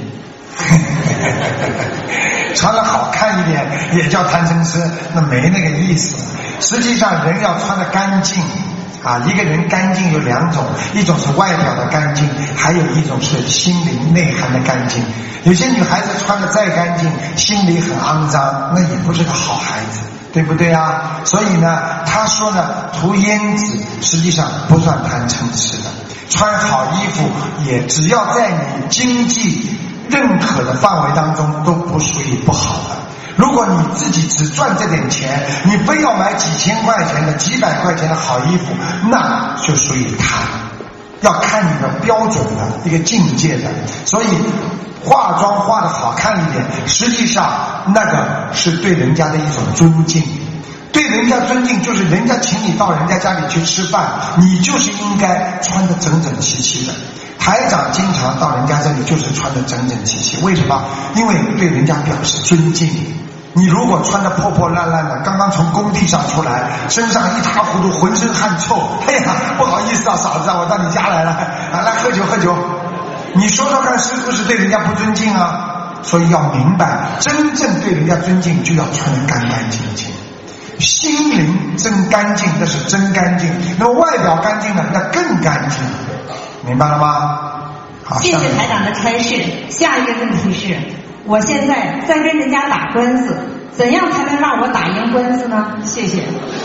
穿得好看一点也叫贪嗔痴，那没那个意思。实际上人要穿得干净一个人干净有两种，一种是外表的干净，还有一种是心灵内涵的干净。有些女孩子穿得再干净，心里很肮脏，那也不是个好孩子，对不对啊？所以呢，他说呢，涂胭脂实际上不算贪嗔痴的，穿好衣服也只要在你经济认可的范围当中都不属于不好的。如果你自己只赚这点钱，你非要买几千块钱的、几百块钱的好衣服，那就属于贪。要看你的标准的一个境界的，所以化妆化得好看一点，实际上那个是对人家的一种尊敬。对人家尊敬就是人家请你到人家家里去吃饭，你就是应该穿得整整齐齐的。台长经常到人家这里就是穿得整整齐齐，为什么？因为对人家表示尊敬。你如果穿得破破烂烂的，刚刚从工地上出来，身上一塌糊涂，浑身汗臭，哎呀，不好意思啊，嫂子啊，我到你家来了，来喝酒喝酒。你说说看，是不是对人家不尊敬啊？所以要明白，真正对人家尊敬，就要穿得干干净净。心灵真干净，那是真干净；那么外表干净呢，那更干净。明白了吗？好， 谢谢台长的开示。下一个问题是，我现在在跟人家打官司，怎样才能让我打赢官司呢？谢谢。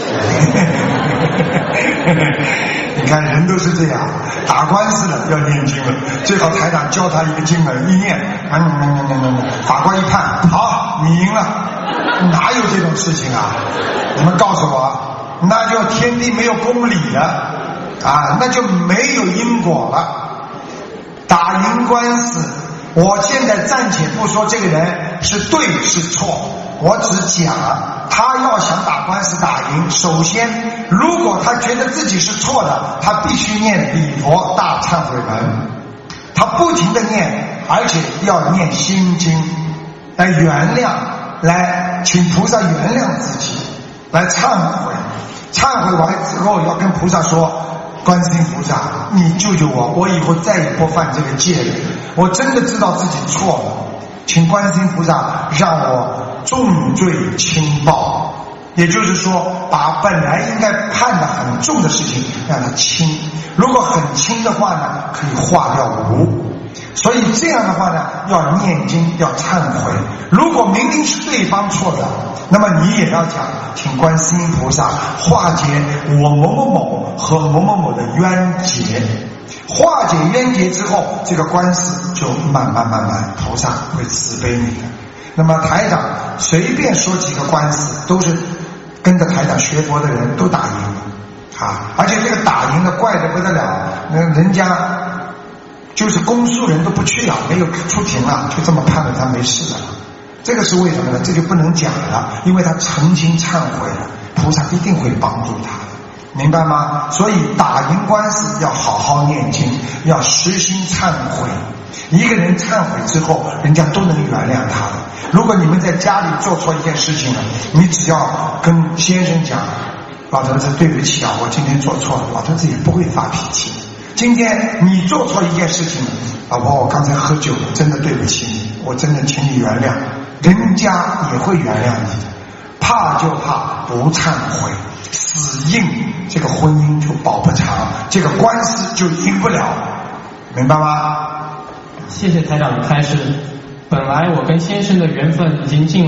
你看人都是这样，打官司了要念经了，最好台长教他一个经文，一念，法官一判，好，你赢了。哪有这种事情啊？你们告诉我，那就天地没有公理了那就没有因果了。打赢官司，我现在暂且不说这个人是对是错，我只讲他要想打官司打赢，首先如果他觉得自己是错的，他必须念礼佛大忏悔文，他不停地念，而且要念心经来原谅，来请菩萨原谅自己，来忏悔。忏悔完之后要跟菩萨说，观世音菩萨，你救救我，我以后再也不犯这个戒了，我真的知道自己错了，请观世音菩萨让我重罪轻报，也就是说把本来应该判的很重的事情让它轻，如果很轻的话呢，可以化掉无。所以这样的话呢，要念经，要忏悔。如果明明是对方错的，那么你也要讲，请观世音菩萨化解我某某某和某某某的冤结。化解冤结之后，这个官司就慢慢菩萨会慈悲你的。那么台长随便说几个官司，都是跟着台长学佛的人都打赢了而且这个打赢的怪得不得了，人家就是公诉人都不去没有出庭了，就这么判了他没事了。这个是为什么呢？这就不能讲了，因为他诚心忏悔了，菩萨一定会帮助他的，明白吗？所以打赢官司要好好念经，要实心忏悔。一个人忏悔之后，人家都能原谅他的。如果你们在家里做错一件事情了，你只要跟先生讲，老头子对不起我今天做错了，老头子也不会发脾气。今天你做错一件事情，老婆我刚才喝酒了，真的对不起你，我真的请你原谅，人家也会原谅你的。怕就怕不忏悔，死硬，这个婚姻就保不长，这个官司就赢不了，明白吗？ 谢谢台长的开示。本来我跟先生的缘分已经尽了，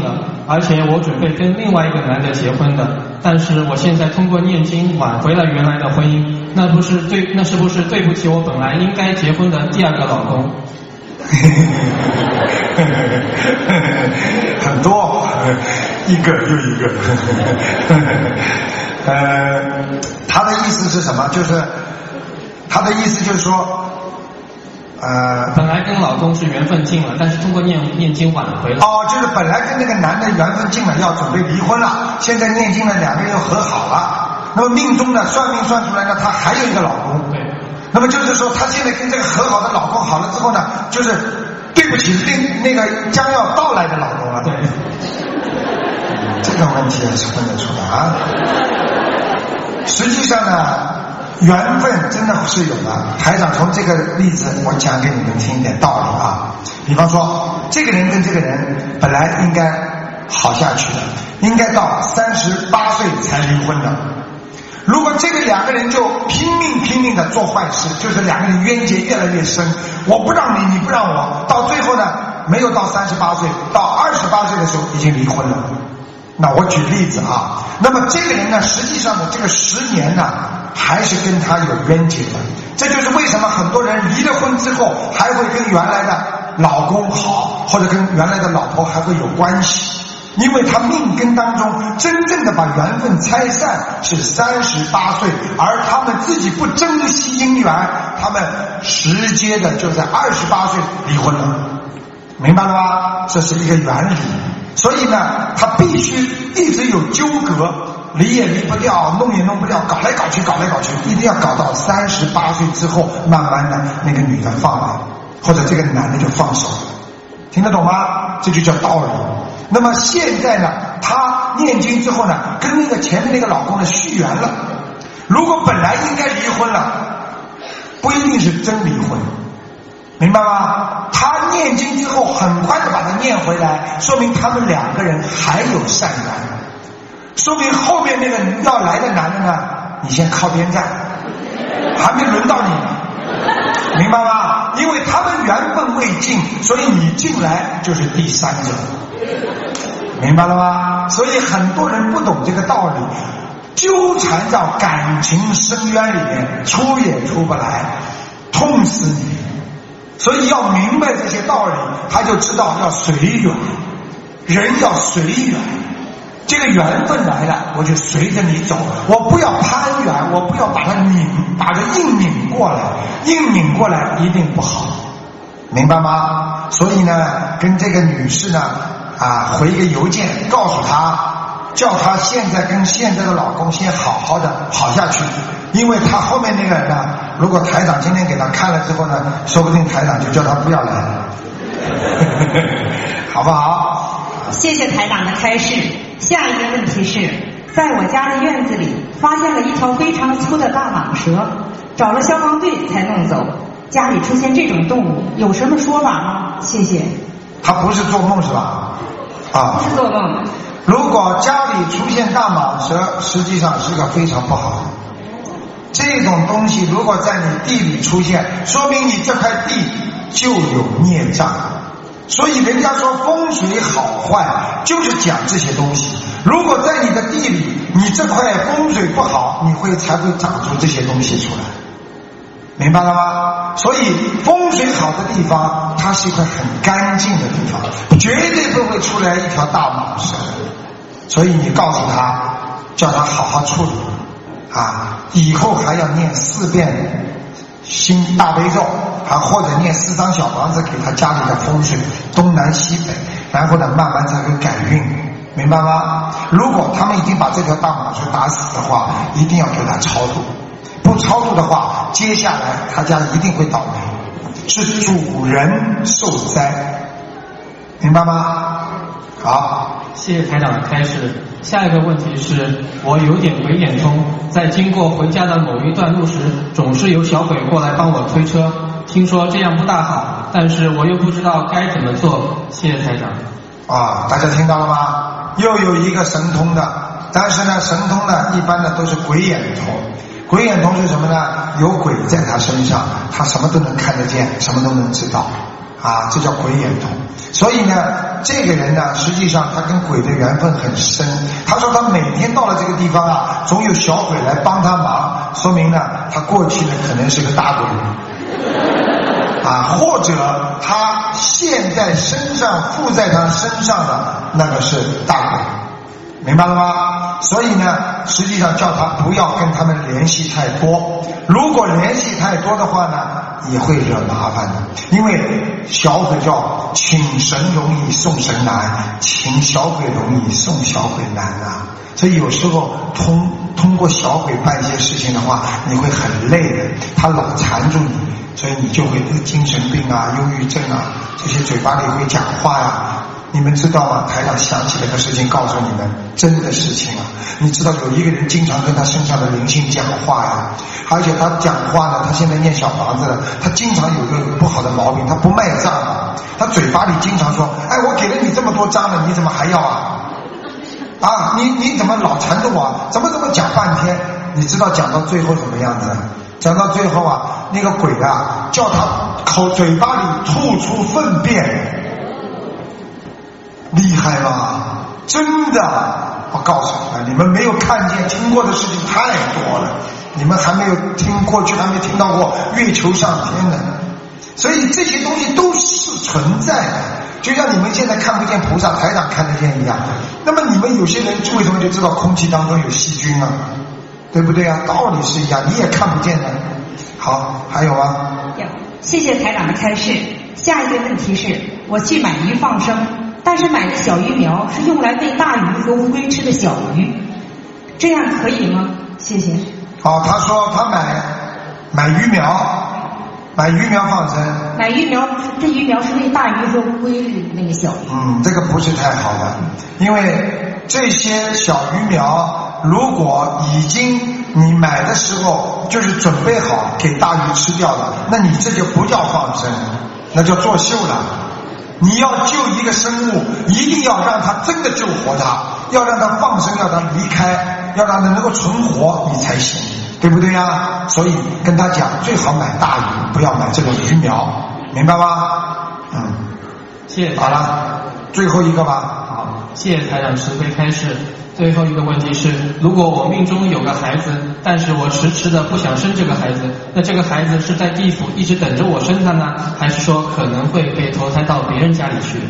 而且我准备跟另外一个男的结婚的，但是我现在通过念经挽回了原来的婚姻，那是不是对不起我本来应该结婚的第二个老公？ 很多，一个又一个。他的意思是什么？他的意思就是说， 本来跟老公是缘分尽了，但是通过念经挽回了。 哦，就是本来跟那个男的缘分尽了，要准备离婚了，现在念经了，两个人又和好了。那么命中呢，算命算出来呢，他还有一个老公。 对。 那么就是说，他现在跟这个和好的老公好了之后呢，就是对不起那个将要到来的老公了。 对。 这个问题也是分得出来啊。实际上呢，缘分真的是有的。台长从这个例子，我讲给你们听一点道理啊。比方说，这个人跟这个人本来应该好下去的，应该到38岁才离婚的。如果这个两个人就拼命的做坏事，就是两个人冤结越来越深，我不让你，你不让我，到最后呢，没有到38岁，到28岁的时候已经离婚了。那我举例子啊，那么这个人呢，实际上的这个10年呢，还是跟他有冤结的。这就是为什么很多人离了婚之后，还会跟原来的老公好，或者跟原来的老婆还会有关系。因为他命根当中真正的把缘分拆散是38岁，而他们自己不珍惜姻缘，他们直接的就在28岁离婚了，明白了吧？这是一个原理。所以呢，他必须一直有纠葛，离也离不掉，弄也弄不掉，搞来搞去，一定要搞到38岁之后，慢慢的那个女的放了，或者这个男的就放手了，听得懂吗？这就叫道理。那么现在呢，他念经之后呢，跟那个前面那个老公呢续缘了。如果本来应该离婚了，不一定是真离婚，明白吗？他念经之后很快的把它念回来，说明他们两个人还有善缘，说明后面那个要来的男的呢，你先靠边站，还没轮到你，明白吗？因为他们缘分未尽，所以你进来就是第三者，明白了吗？所以很多人不懂这个道理，纠缠到感情深渊里面，出也出不来，痛死你。所以要明白这些道理，他就知道要随缘，人要随缘。这个缘分来了，我就随着你走，我不要攀缘，我不要把它硬拧过来，硬拧过来一定不好，明白吗？所以呢，跟这个女士呢回一个邮件，告诉她，叫她现在跟现在的老公先好好的好下去，因为她后面那个人呢，如果台长今天给她看了之后呢，说不定台长就叫她不要来了，好不好？ 谢谢台长的开示。下一个问题是，在我家的院子里发现了一条非常粗的大蟒蛇，找了消防队才弄走。家里出现这种动物，有什么说法吗？谢谢。 他不是做梦是吧？ 不是做梦。 如果家里出现大蟒蛇，实际上是个非常不好的。这种东西如果在你地里出现，说明你这块地就有孽障。所以人家说风水好坏就是讲这些东西。如果在你的地里，你这块风水不好，你才会长出这些东西出来，明白了吗？所以风水好的地方，它是一块很干净的地方，绝对不会出来一条大蟒蛇。所以你告诉他，叫他好好处理以后还要念4遍心大悲咒，或者念4张小房子给他家里的风水东南西北，然后呢慢慢才会改运，明白吗？如果他们已经把这条大蟒蛇打死的话，一定要给他超度，不超度的话，接下来他家一定会倒霉，是主人受灾，明白吗？好， 谢谢台长的开示。下一个问题是，我有点鬼眼通，在经过回家的某一段路时，总是有小鬼过来帮我推车，听说这样不大好，但是我又不知道该怎么做。谢谢台长。 大家听到了吗？又有一个神通的，但是呢，神通呢一般的都是鬼眼通。鬼眼通是什么呢？有鬼在他身上，他什么都能看得见，什么都能知道这叫鬼眼通。所以呢， 这个人呢，实际上他跟鬼的缘分很深。他说他每天到了这个地方啊，总有小鬼来帮他忙，说明呢他过去呢可能是个大鬼啊，或者他现在身上附在他身上的那个是大鬼，明白了吗？所以呢，实际上叫他不要跟他们联系太多。如果联系太多的话呢，也会惹麻烦的。因为小鬼叫请神容易送神难，请小鬼容易送小鬼难啊。所以有时候通过小鬼办一些事情的话，你会很累的，他老缠住你，所以你就会精神病啊、忧郁症啊，这些嘴巴里会讲话呀。你们知道吗？台长想起了个事情告诉你们，真的事情啊！你知道有一个人经常跟他身上的灵性讲话呀，而且他讲话呢，他现在念小房子了，他经常有个不好的毛病，他不卖账啊，他嘴巴里经常说：“哎，我给了你这么多章了，你怎么还要啊？啊，你怎么老缠着我？怎么讲半天？你知道讲到最后什么样子？讲到最后啊，那个鬼啊，叫他嘴巴里吐出粪便。”厉害吧？真的，我告诉你们，你们没有看见听过的事情太多了，你们还没有过去还没听到过月球上天的，所以这些东西都是存在的，就像你们现在看不见菩萨，台长看得见一样。那么你们有些人为什么就知道空气当中有细菌啊？对不对啊？道理是一样，你也看不见的。好，还有吗？ 有，谢谢台长的开示。下一个问题是，我去买鱼放生，但是买的小鱼苗是用来喂大鱼和乌龟吃的小鱼，这样可以吗？谢谢。 好，他说他买鱼苗放生。 买鱼苗，这鱼苗是喂大鱼和乌龟的那个小鱼。 这个不是太好的，因为这些小鱼苗如果已经你买的时候就是准备好给大鱼吃掉了，那你这就不叫放生，那叫作秀了。你要救一个生物，一定要让它真的救活它，要让它放生，要它离开，要让它能够存活，你才行，对不对呀？所以跟他讲，最好买大鱼，不要买这种鱼苗，明白吗？ 谢谢。 好了，最后一个吧。 好，谢谢台长慈悲开示。最后一个问题是，如果我命中有个孩子，但是我迟迟的不想生这个孩子，那这个孩子是在地府一直等着我生他呢，还是说可能会被投胎到别人家里去？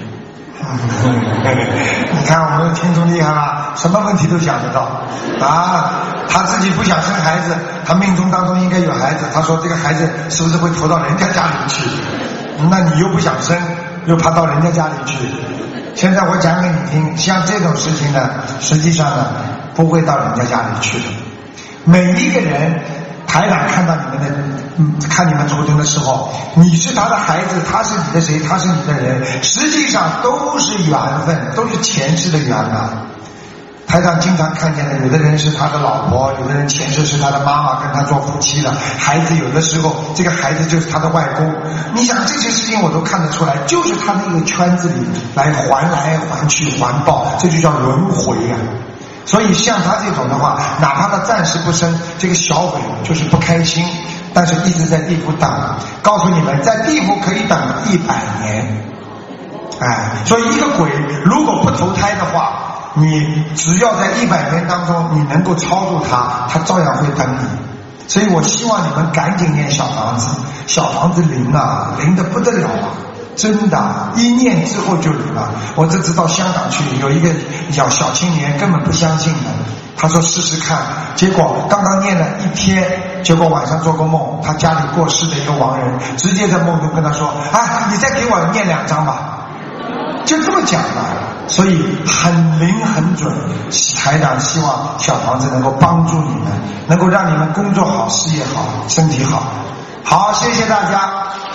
你看我们的听众厉害吧，什么问题都想得到啊！他自己不想生孩子，他命中当中应该有孩子，他说这个孩子是不是会投到人家家里去？那你又不想生，又爬到人家家里去。现在我讲给你听，像这种事情呢，实际上呢不会到人家家里去的。每一个人，台长看到你们的看你们图腾的时候，你是他的孩子，他是你的谁，他是你的人，实际上都是缘分，都是前世的缘啊。台长经常看见的，有的人是他的老婆，有的人前世是他的妈妈跟他做夫妻的，孩子有的时候这个孩子就是他的外公。你想这些事情我都看得出来，就是他那个圈子里来还去还报，这就叫轮回啊。所以像他这种的话，哪怕他暂时不生，这个小鬼就是不开心，但是一直在地府等。告诉你们，在地府可以等100年。所以一个鬼如果不投胎的话，你只要在100年当中你能够超度他，他照样会等你。所以我希望你们赶紧念小房子，小房子灵啊，灵得不得了啊，真的，一念之后就灵了。我这次到香港去，有一个小青年根本不相信的，他说试试看，结果刚刚念了1天，结果晚上做个梦，他家里过世的一个亡人直接在梦中跟他说，你再给我念2张吧，就这么讲的。所以很灵很准，台长希望小房子能够帮助你们，能够让你们工作好，事业好，身体好。好，谢谢大家。